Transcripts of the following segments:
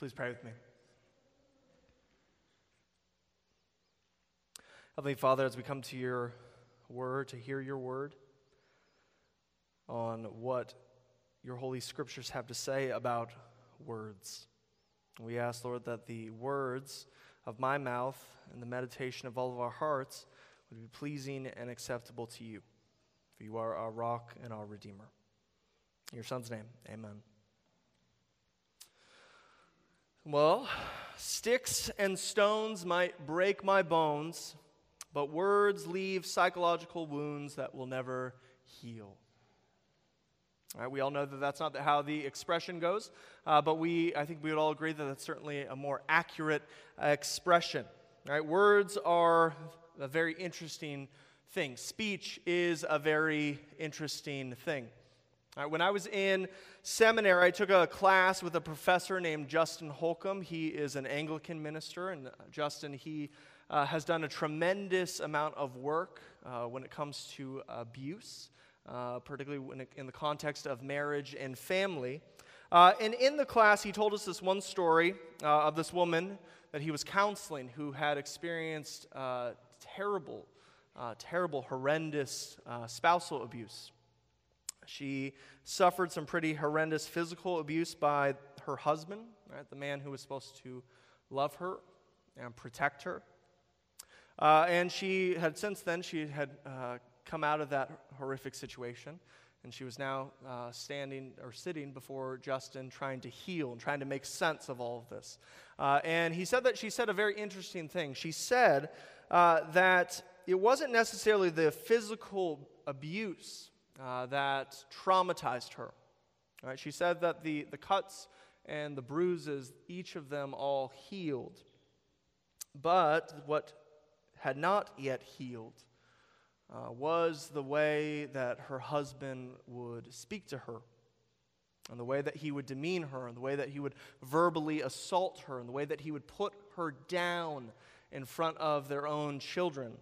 Please pray with me. Heavenly Father, as we come to your word, to hear your word on what your holy scriptures have to say about words, we ask, Lord, that the words of my mouth and the meditation of all of our hearts would be pleasing and acceptable to you. For you are our rock and our Redeemer. In your Son's name, amen. Well, sticks and stones might break my bones, but words leave psychological wounds that will never heal. All right, we all know that that's not how the expression goes, but I think we would all agree that that's certainly a more accurate expression. All right, words are a very interesting thing. Speech is a very interesting thing. All right, when I was in seminary, I took a class with a professor named Justin Holcomb. He is an Anglican minister, and Justin, he has done a tremendous amount of work when it comes to abuse, particularly in the context of marriage and family. And in the class, he told us this one story of this woman that he was counseling who had experienced terrible, horrendous spousal abuse. She suffered some pretty horrendous physical abuse by her husband, right, the man who was supposed to love her and protect her. And she had come out of that horrific situation, and she was now sitting before Justin trying to heal and trying to make sense of all of this. And she said a very interesting thing. She said that it wasn't necessarily the physical abuse that traumatized her. All right, she said that the cuts and the bruises, each of them all healed. But what had not yet healed was the way that her husband would speak to her, and the way that he would demean her, and the way that he would verbally assault her, and the way that he would put her down in front of their own children.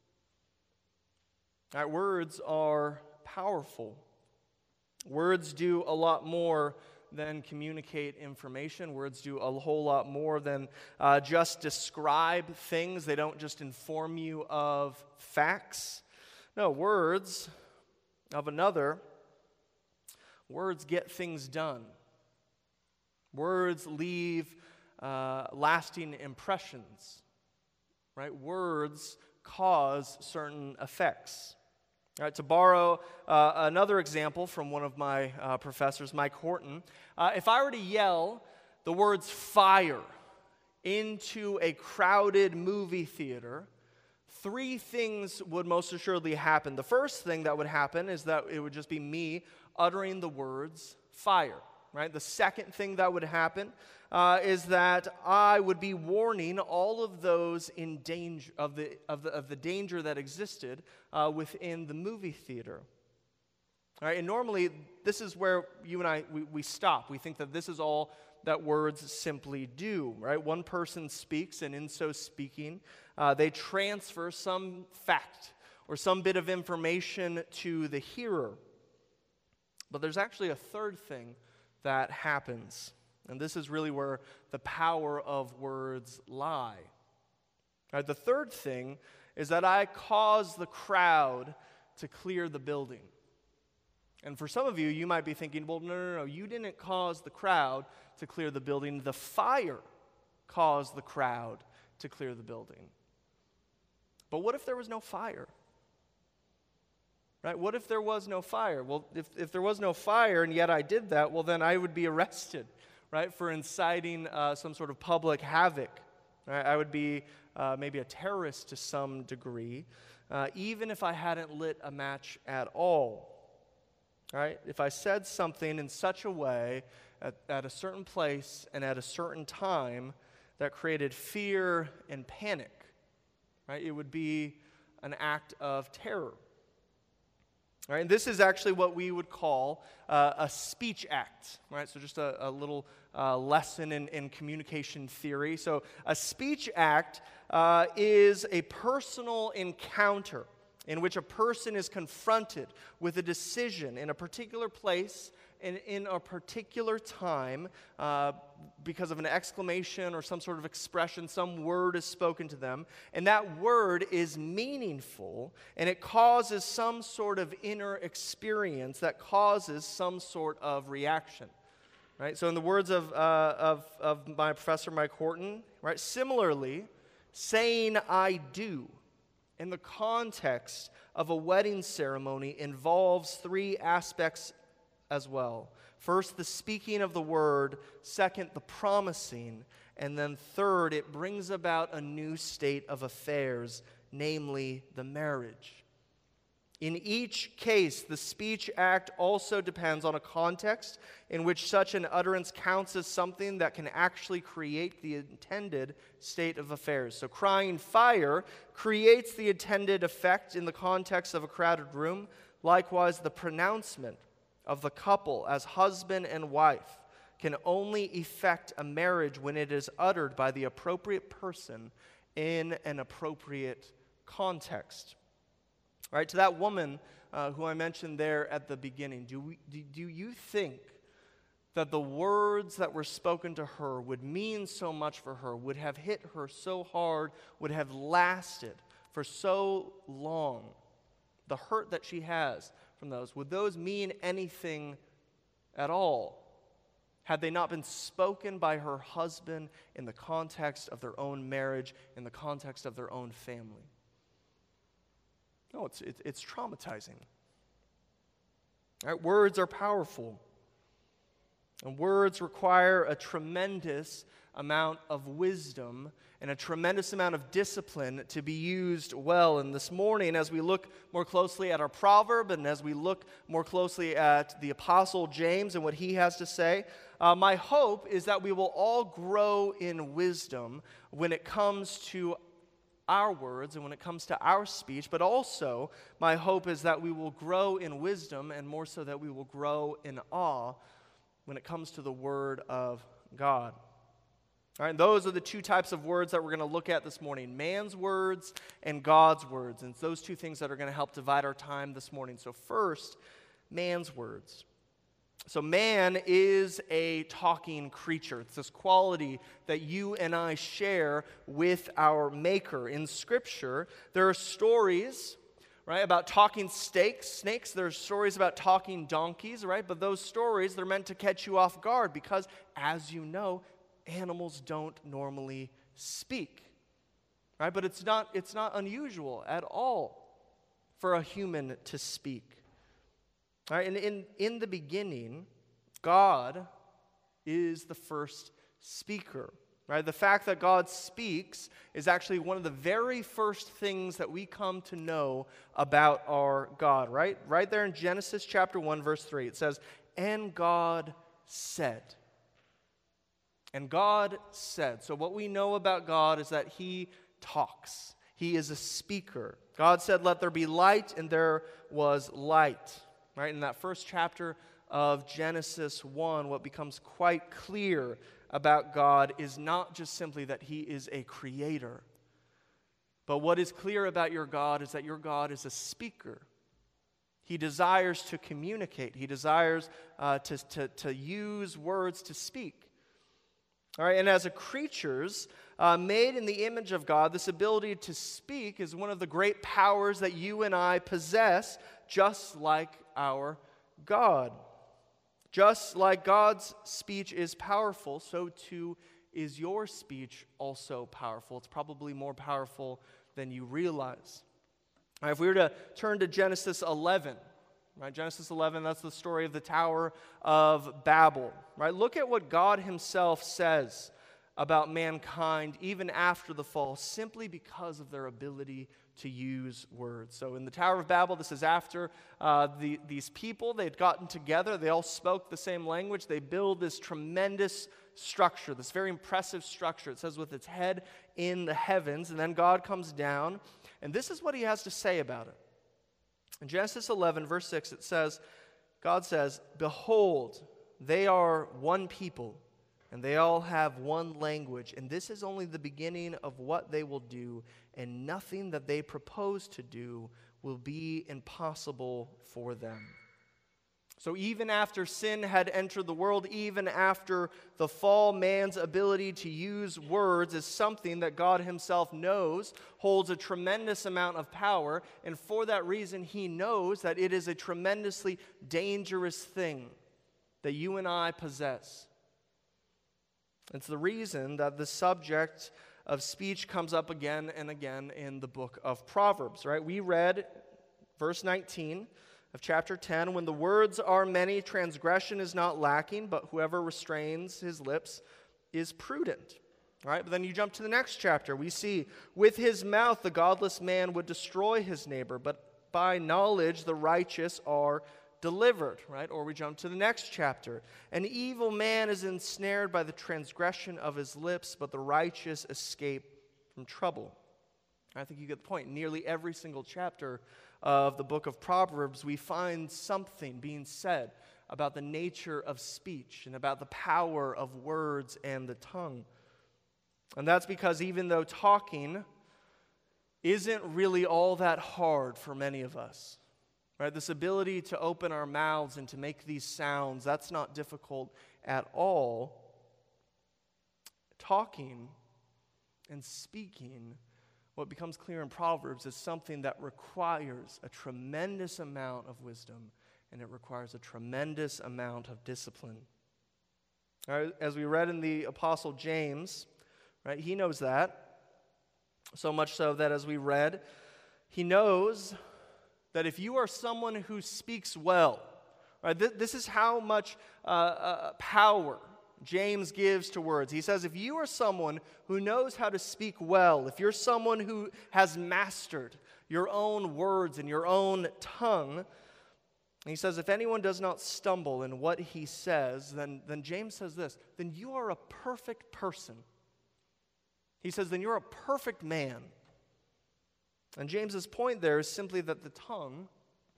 All right, words are powerful. Words do a lot more than communicate information. Words do a whole lot more than just describe things. They don't just inform you of facts. No, words of another, words get things done. Words leave lasting impressions, right? Words cause certain effects. All right, to borrow another example from one of my professors, Mike Horton, if I were to yell the words fire into a crowded movie theater, three things would most assuredly happen. The first thing that would happen is that it would just be me uttering the words fire. Right? The second thing that would happen is that I would be warning all of those in danger of the danger that existed within the movie theater. All right? And normally, this is where you and I we stop. We think that this is all that words simply do. Right? One person speaks, and in so speaking, they transfer some fact or some bit of information to the hearer. But there's actually a third thing that happens. And this is really where the power of words lie. All right, the third thing is that I cause the crowd to clear the building. And for some of you, you might be thinking, well, no, you didn't cause the crowd to clear the building. The fire caused the crowd to clear the building. But what if there was no fire? Right? What if there was no fire? Well, if there was no fire and yet I did that, well, then I would be arrested, right, for inciting some sort of public havoc. Right? I would be maybe a terrorist to some degree, even if I hadn't lit a match at all. Right? If I said something in such a way at a certain place and at a certain time that created fear and panic, right, it would be an act of terror. Right, and this is actually what we would call a speech act, right? So just a little lesson in communication theory. So a speech act is a personal encounter in which a person is confronted with a decision in a particular place and in a particular time because of an exclamation or some sort of expression, some word is spoken to them, and that word is meaningful, and it causes some sort of inner experience that causes some sort of reaction. Right? So in the words of my professor, Mike Horton, right, similarly, saying I do in the context of a wedding ceremony involves three aspects as well. First, the speaking of the word. Second, the promising. And then third, it brings about a new state of affairs, namely the marriage. In each case, the speech act also depends on a context in which such an utterance counts as something that can actually create the intended state of affairs. So crying fire creates the intended effect in the context of a crowded room. Likewise, the pronouncement of the couple as husband and wife can only effect a marriage when it is uttered by the appropriate person in an appropriate context. Right, to that woman who I mentioned there at the beginning, do you think that the words that were spoken to her would mean so much for her, would have hit her so hard, would have lasted for so long? The hurt that she has from those, would those mean anything at all had they not been spoken by her husband in the context of their own marriage, in the context of their own family? No, it's traumatizing. Right? Words are powerful. And words require a tremendous amount of wisdom and a tremendous amount of discipline to be used well. And this morning, as we look more closely at our proverb and as we look more closely at the Apostle James and what he has to say, my hope is that we will all grow in wisdom when it comes to our words and when it comes to our speech, but also my hope is that we will grow in wisdom and more so that we will grow in awe when it comes to the Word of God. All right, and those are the two types of words that we're going to look at this morning, man's words and God's words, and it's those two things that are going to help divide our time this morning. So first, man's words. So man is a talking creature. It's this quality that you and I share with our Maker. In Scripture, there are stories, right, about talking snakes. There's stories about talking donkeys, right? But those stories, they're meant to catch you off guard because, as you know, animals don't normally speak, right? But it's not unusual at all for a human to speak. All right, and in the beginning, God is the first speaker. Right? The fact that God speaks is actually one of the very first things that we come to know about our God. Right? Right there in Genesis chapter 1, verse 3, it says, "And God said." And God said. So what we know about God is that He talks. He is a speaker. God said, "Let there be light," and there was light. Right? In that first chapter of Genesis 1, what becomes quite clear about God is not just simply that He is a creator, but what is clear about your God is that your God is a speaker. He desires to communicate. He desires to use words to speak. All right, and as a creatures made in the image of God, this ability to speak is one of the great powers that you and I possess, just like our God. Just like God's speech is powerful, so too is your speech also powerful. It's probably more powerful than you realize. All right, if we were to turn to Genesis 11, right? Genesis 11, that's the story of the Tower of Babel. Right? Look at what God Himself says about mankind even after the fall, simply because of their ability to use words. So in the Tower of Babel, this is after these people, they'd gotten together, they all spoke the same language, they build this tremendous structure, this very impressive structure. It says with its head in the heavens, and then God comes down, and this is what He has to say about it. In Genesis 11, verse 6, it says, God says, "Behold, they are one people, and they all have one language, and this is only the beginning of what they will do, and nothing that they propose to do will be impossible for them." So even after sin had entered the world, even after the fall, man's ability to use words is something that God himself knows holds a tremendous amount of power, and for that reason, he knows that it is a tremendously dangerous thing that you and I possess. It's the reason that the subject of speech comes up again and again in the book of Proverbs, right? We read verse 19 of chapter 10, when the words are many, transgression is not lacking, but whoever restrains his lips is prudent. All right, but then you jump to the next chapter. We see, with his mouth the godless man would destroy his neighbor, but by knowledge the righteous are delivered. Right, or we jump to the next chapter. An evil man is ensnared by the transgression of his lips, but the righteous escape from trouble. I think you get the point. Nearly every single chapter of the book of Proverbs, we find something being said about the nature of speech and about the power of words and the tongue. And that's because even though talking isn't really all that hard for many of us, right? This ability to open our mouths and to make these sounds, that's not difficult at all. Talking and speaking, what becomes clear in Proverbs, is something that requires a tremendous amount of wisdom, and it requires a tremendous amount of discipline. Right, as we read in the Apostle James, right, he knows that, so much so that as we read, he knows that if you are someone who speaks well, right, this is how much power James gives to words. He says, if you are someone who knows how to speak well, if you're someone who has mastered your own words and your own tongue, and he says, if anyone does not stumble in what he says, then James says this, then you are a perfect person. He says, then you're a perfect man. And James's point there is simply that the tongue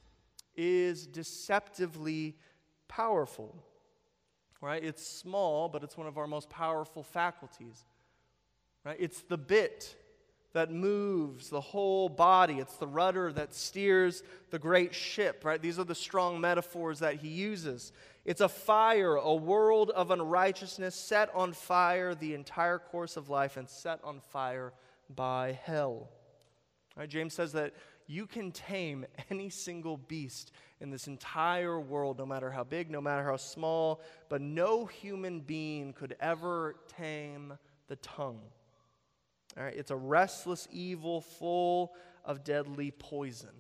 is deceptively powerful. Right? It's small, but it's one of our most powerful faculties. Right? It's the bit that moves the whole body. It's the rudder that steers the great ship. Right? These are the strong metaphors that he uses. It's a fire, a world of unrighteousness set on fire the entire course of life and set on fire by hell. Right? James says that you can tame any single beast in this entire world, no matter how big, no matter how small, but no human being could ever tame the tongue. All right? It's a restless evil full of deadly poison.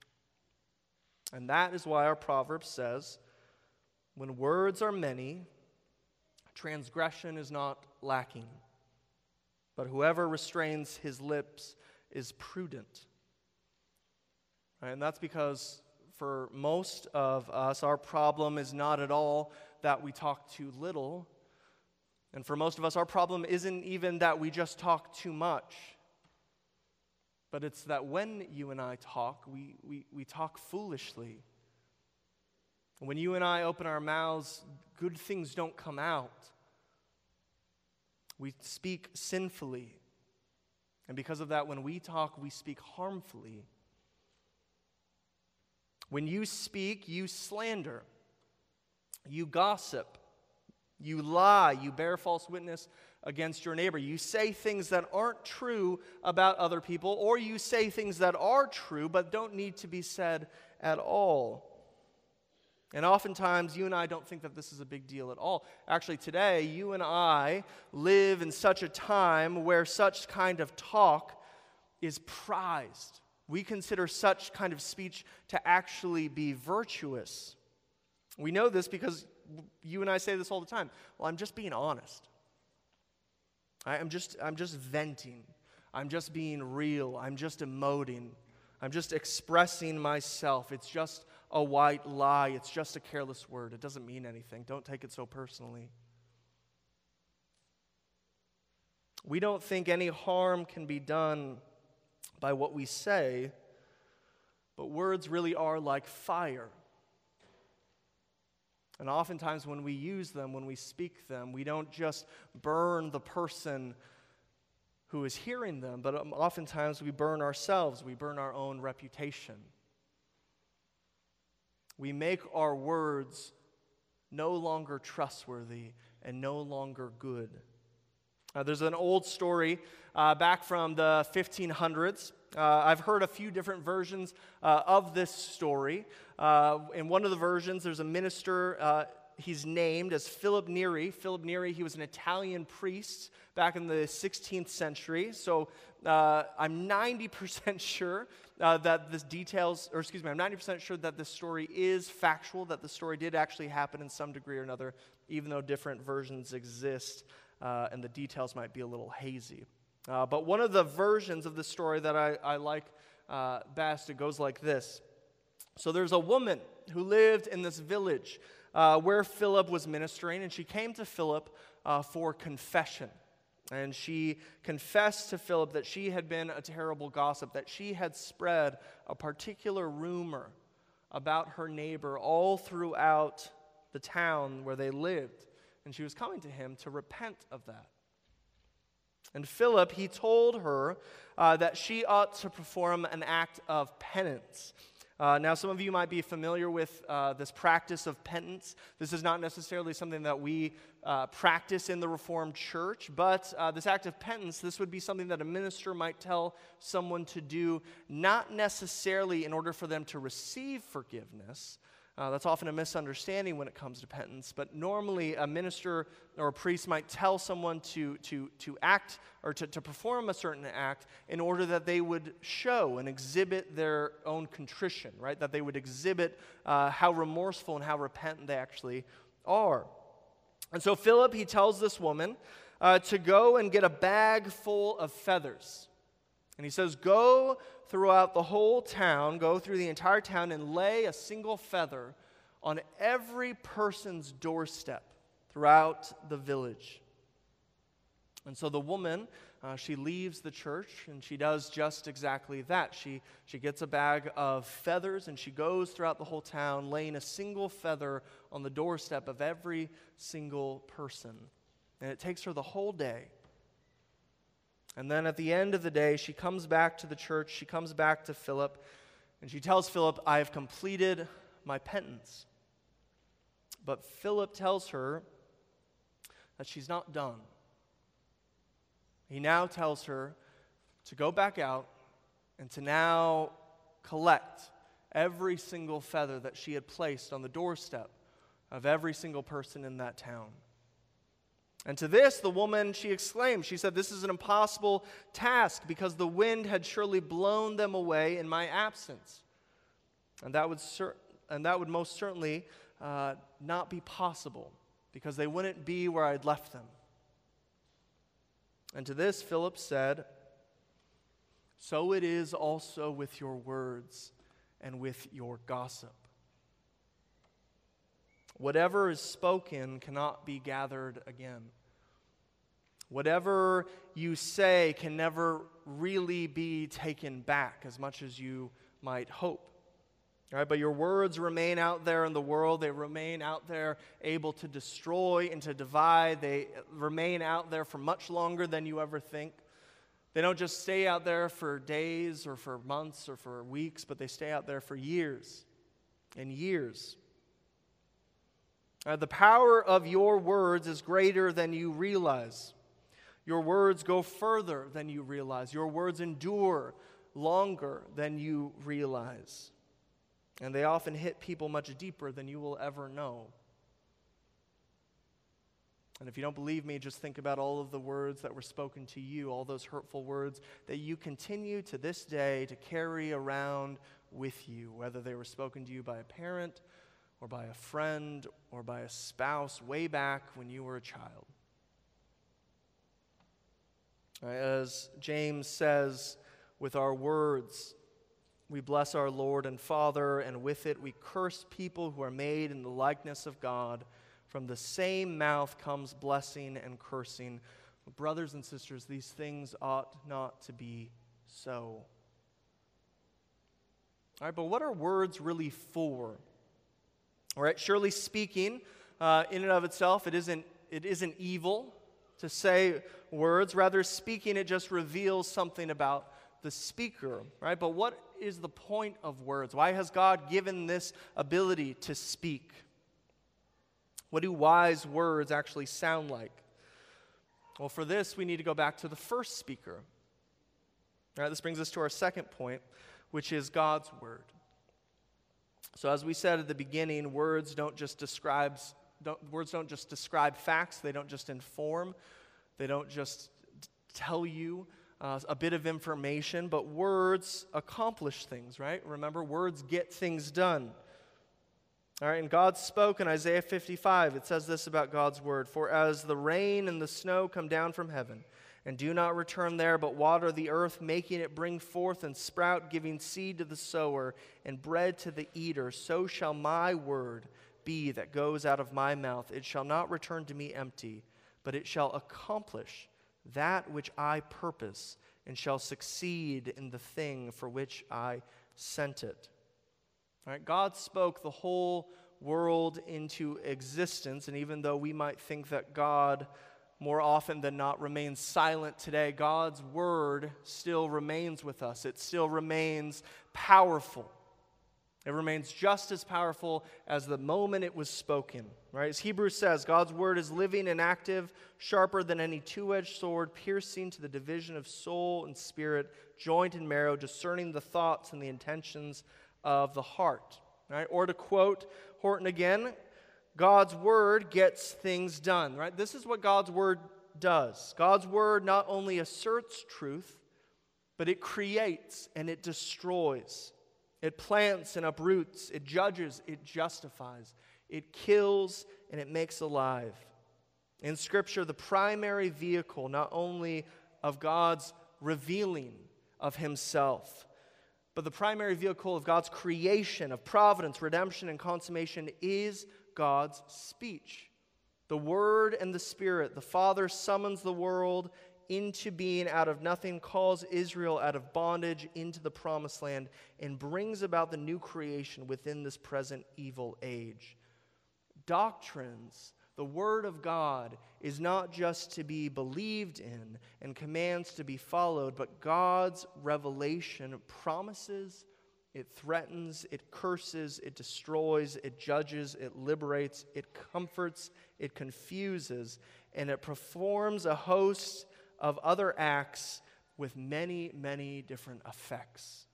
And that is why our proverb says, when words are many, transgression is not lacking, but whoever restrains his lips is prudent. And that's because for most of us, our problem is not at all that we talk too little. And for most of us, our problem isn't even that we just talk too much. But it's that when you and I talk, we talk foolishly. When you and I open our mouths, good things don't come out. We speak sinfully. And because of that, when we talk, we speak harmfully. When you speak, you slander, you gossip, you lie, you bear false witness against your neighbor. You say things that aren't true about other people, or you say things that are true but don't need to be said at all. And oftentimes, you and I don't think that this is a big deal at all. Actually, today, you and I live in such a time where such kind of talk is prized. We consider such kind of speech to actually be virtuous. We know this because you and I say this all the time. Well, I'm just being honest. I'm just venting. I'm just being real. I'm just emoting. I'm just expressing myself. It's just a white lie. It's just a careless word. It doesn't mean anything. Don't take it so personally. We don't think any harm can be done by what we say, but words really are like fire. And oftentimes when we use them, when we speak them, we don't just burn the person who is hearing them, but oftentimes we burn ourselves, we burn our own reputation. we make our words no longer trustworthy and no longer good. There's an old story back from the 1500s. I've heard a few different versions of this story. In one of the versions, there's a minister, he's named as Philip Neri. Philip Neri, he was an Italian priest back in the 16th century. So I'm 90% sure that this details, or excuse me, I'm 90% sure that this story is factual, that the story did actually happen in some degree or another, even though different versions exist and the details might be a little hazy. But one of the versions of the story that I like best, it goes like this. So there's a woman who lived in this village where Philip was ministering, and she came to Philip for confession. And she confessed to Philip that she had been a terrible gossip, that she had spread a particular rumor about her neighbor all throughout the town where they lived. And she was coming to him to repent of that. And Philip, he told her that she ought to perform an act of penance. Now, some of you might be familiar with this practice of penance. This is not necessarily something that we practice in the Reformed Church, but this act of penance, this would be something that a minister might tell someone to do, not necessarily in order for them to receive forgiveness. That's often a misunderstanding when it comes to penance, but normally a minister or a priest might tell someone to act or to perform a certain act in order that they would show and exhibit their own contrition, right? That they would exhibit how remorseful and how repentant they actually are. And so Philip, he tells this woman to go and get a bag full of feathers. And he says, go throughout the whole town, go through the entire town and lay a single feather on every person's doorstep throughout the village. And so the woman, she leaves the church and she does just exactly that. She gets a bag of feathers and she goes throughout the whole town laying a single feather on the doorstep of every single person. And it takes her the whole day. And then at the end of the day, she comes back to the church, she comes back to Philip, and she tells Philip, I have completed my penance. But Philip tells her that she's not done. He now tells her to go back out and to now collect every single feather that she had placed on the doorstep of every single person in that town. And to this, the woman, she exclaimed, she said, this is an impossible task because the wind had surely blown them away in my absence. And that would most certainly not be possible because they wouldn't be where I'd left them. And to this, Philip said, so it is also with your words and with your gossip. Whatever is spoken cannot be gathered again. Whatever you say can never really be taken back as much as you might hope. All right, but your words remain out there in the world. They remain out there able to destroy and to divide. They remain out there for much longer than you ever think. They don't just stay out there for days or for months or for weeks, but they stay out there for years and years. The power of your words is greater than you realize. Your words go further than you realize. Your words endure longer than you realize. And they often hit people much deeper than you will ever know. And if you don't believe me, just think about all of the words that were spoken to you, all those hurtful words that you continue to this day to carry around with you, whether they were spoken to you by a parent or by a friend or by a spouse way back when you were a child. As James says, with our words, we bless our Lord and Father, and with it we curse people who are made in the likeness of God. From the same mouth comes blessing and cursing. Brothers and sisters, these things ought not to be so. All right, but what are words really for? All right, surely speaking, in and of itself, it isn't evil to say words. Rather, speaking, it just reveals something about the speaker, right? But what is the point of words? Why has God given this ability to speak? What do wise words actually sound like? Well, for this, we need to go back to the first speaker. All right, this brings us to our second point, which is God's word. So as we said at the beginning, words don't just describe facts. They don't just inform. They don't just tell you a bit of information, but words accomplish things, right? Remember, words get things done. All right, and God spoke in Isaiah 55. It says this about God's word: "For as the rain and the snow come down from heaven, and do not return there, but water the earth, making it bring forth and sprout, giving seed to the sower and bread to the eater, so shall my word be that goes out of my mouth. It shall not return to me empty, but it shall accomplish that which I purpose, and shall succeed in the thing for which I sent it." All right, God spoke the whole world into existence, and even though we might think that God more often than not remains silent today, God's word still remains with us. It still remains powerful. It remains just as powerful as the moment it was spoken. Right? As Hebrews says, God's word is living and active, sharper than any two-edged sword, piercing to the division of soul and spirit, joint and marrow, discerning the thoughts and the intentions of the heart. Right? Or to quote Horton again, God's word gets things done. Right? This is what God's word does. God's word not only asserts truth, but it creates and it destroys. It plants and uproots. It judges. It justifies. It kills and it makes alive. In Scripture, the primary vehicle not only of God's revealing of himself, but the primary vehicle of God's creation, of providence, redemption, and consummation is God's speech. The Word and the Spirit. The Father summons the world into being out of nothing, calls Israel out of bondage into the promised land, and brings about the new creation within this present evil age. Doctrines, the Word of God, is not just to be believed in and commands to be followed, but God's revelation promises, it threatens, it curses, it destroys, it judges, it liberates, it comforts, it confuses, and it performs a host of other acts with many, many different effects.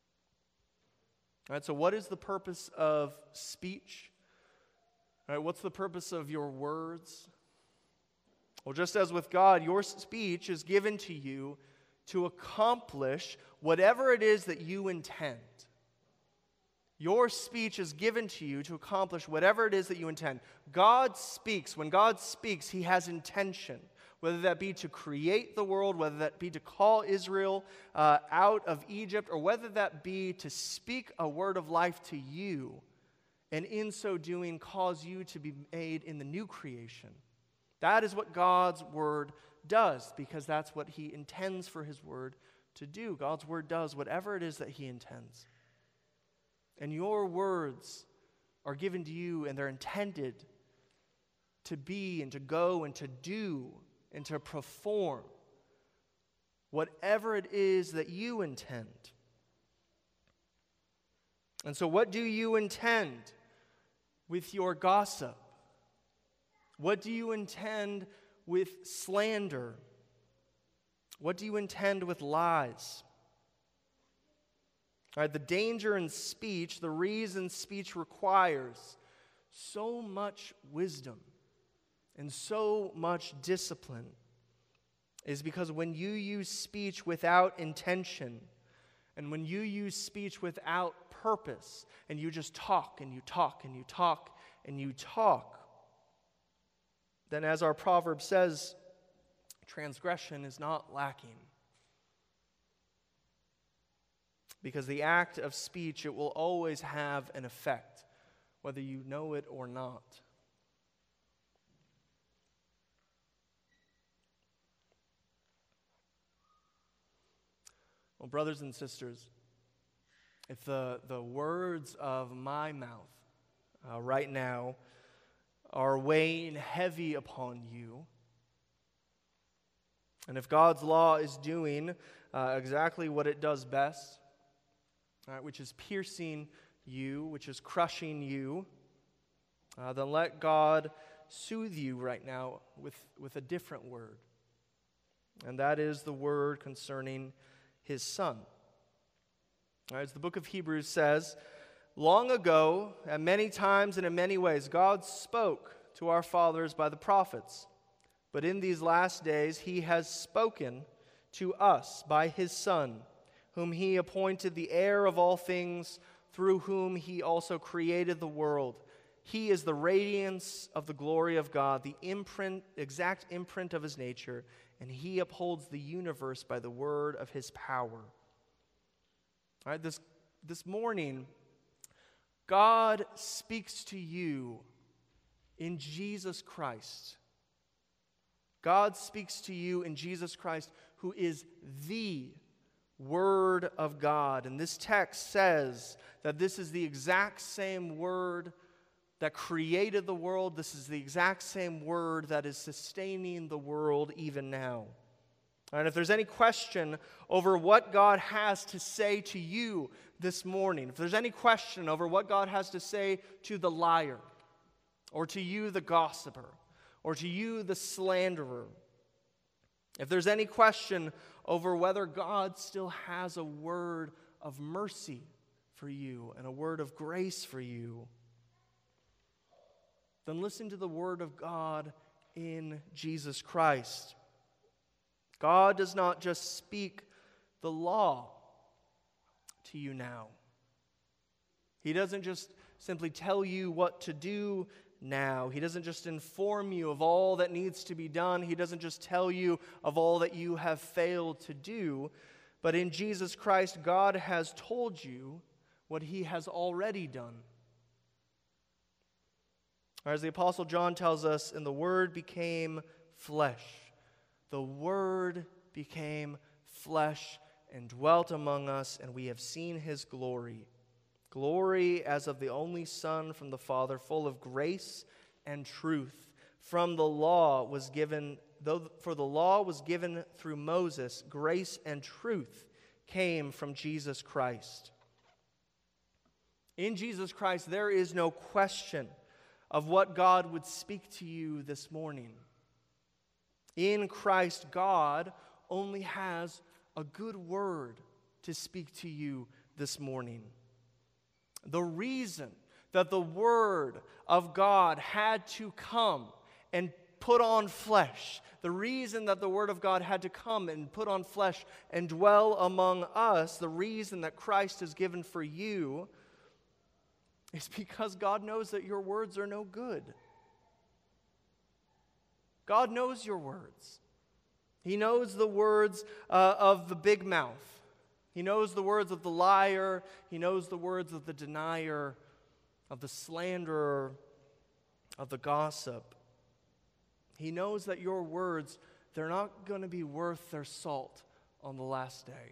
All right, so what is the purpose of speech? All right, what's the purpose of your words? Well, just as with God, your speech is given to you to accomplish whatever it is that you intend. Your speech is given to you to accomplish whatever it is that you intend. God speaks. When God speaks, he has intention, whether that be to create the world, whether that be to call Israel out of Egypt, or whether that be to speak a word of life to you, and in so doing cause you to be made in the new creation. That is what God's word does, because that's what he intends for his word to do. God's word does whatever it is that he intends. And your words are given to you, and they're intended to be and to go and to do and to perform whatever it is that you intend. And so what do you intend with your gossip? What do you intend with slander? What do you intend with lies? All right, the danger in speech, the reason speech requires so much wisdom and so much discipline is because when you use speech without intention, and when you use speech without purpose, and you just talk and you talk and you talk and you talk, then as our proverb says, transgression is not lacking. Because the act of speech, it will always have an effect, whether you know it or not. Well, brothers and sisters, if the words of my mouth right now are weighing heavy upon you, and if God's law is doing exactly what it does best, all right, which is piercing you, which is crushing you, then let God soothe you right now with a different word. And that is the word concerning his Son. All right, as the book of Hebrews says, long ago, at many times and in many ways, God spoke to our fathers by the prophets. But in these last days, he has spoken to us by his Son, whom he appointed the heir of all things, through whom he also created the world. He is the radiance of the glory of God, the exact imprint of his nature, and he upholds the universe by the word of his power. All right, this morning, God speaks to you in Jesus Christ. God speaks to you in Jesus Christ, who is the Word of God. And this text says that this is the exact same Word that created the world. This is the exact same Word that is sustaining the world even now. And if there's any question over what God has to say to you this morning, if there's any question over what God has to say to the liar, or to you the gossiper, or to you the slanderer, if there's any question over whether God still has a word of mercy for you and a word of grace for you, then listen to the word of God in Jesus Christ. God does not just speak the law to you now. He doesn't just simply tell you what to do now. He doesn't just inform you of all that needs to be done. He doesn't just tell you of all that you have failed to do. But in Jesus Christ, God has told you what he has already done. As the Apostle John tells us, and the Word became flesh. The Word became flesh and dwelt among us, and we have seen his glory. Glory as of the only Son from the Father, full of grace and truth. For the law was given through Moses, grace and truth came from Jesus Christ. In Jesus Christ, there is no question of what God would speak to you this morning. In Christ, God only has a good word to speak to you this morning. The reason that the Word of God had to come and put on flesh, the reason that the Word of God had to come and put on flesh and dwell among us, the reason that Christ is given for you, is because God knows that your words are no good. God knows your words. He knows the words of the big mouth. He knows the words of the liar. He knows the words of the denier, of the slanderer, of the gossip. He knows that your words, they're not going to be worth their salt on the last day.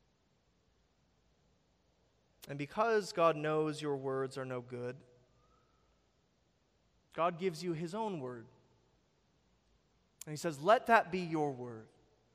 And because God knows your words are no good, God gives you his own word. And he says, let that be your word.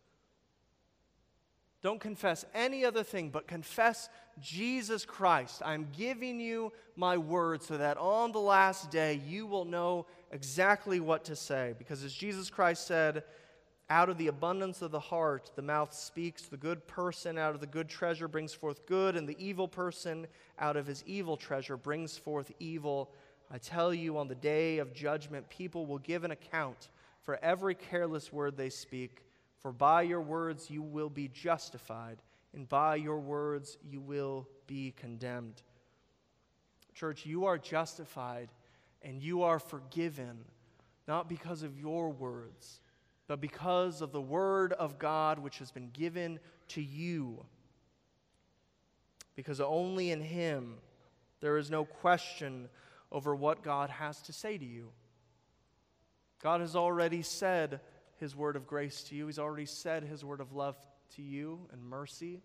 Don't confess any other thing, but confess Jesus Christ. I'm giving you my word so that on the last day you will know exactly what to say. Because as Jesus Christ said, out of the abundance of the heart, the mouth speaks. The good person out of the good treasure brings forth good, and the evil person out of his evil treasure brings forth evil. I tell you, on the day of judgment, people will give an account for every careless word they speak. For by your words you will be justified, and by your words you will be condemned. Church, you are justified and you are forgiven, not because of your words, but because of the word of God which has been given to you. Because only in him there is no question over what God has to say to you. God has already said his word of grace to you. He's already said his word of love to you and mercy.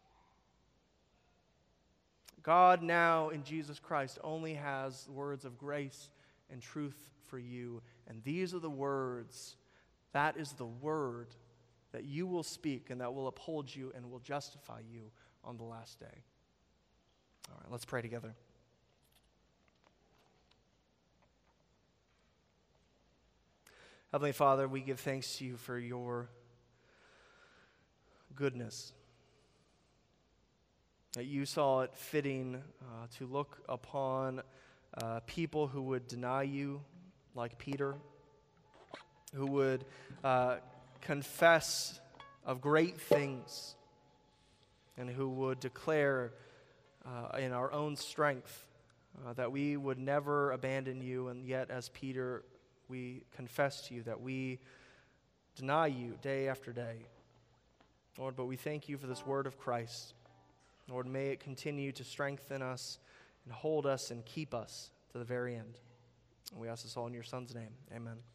God now in Jesus Christ only has words of grace and truth for you. And these are the words, that is the word that you will speak and that will uphold you and will justify you on the last day. All right, let's pray together. Heavenly Father, we give thanks to you for your goodness, that you saw it fitting to look upon people who would deny you, like Peter, who would confess of great things, and who would declare in our own strength that we would never abandon you, and yet as Peter, we confess to you that we deny you day after day. Lord, but we thank you for this word of Christ. Lord, may it continue to strengthen us and hold us and keep us to the very end. And we ask this all in your Son's name. Amen.